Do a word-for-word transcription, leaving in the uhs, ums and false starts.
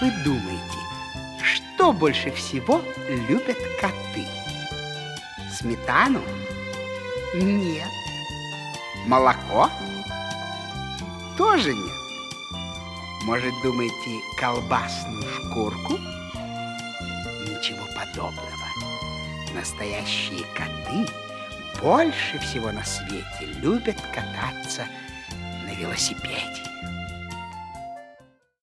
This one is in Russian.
вы думаете, что больше всего любят коты? Сметану? Нет. Молоко? Тоже нет. Может, думаете, колбасную шкурку? Ничего подобного. Настоящие коты больше всего на свете любят кататься на велосипеде.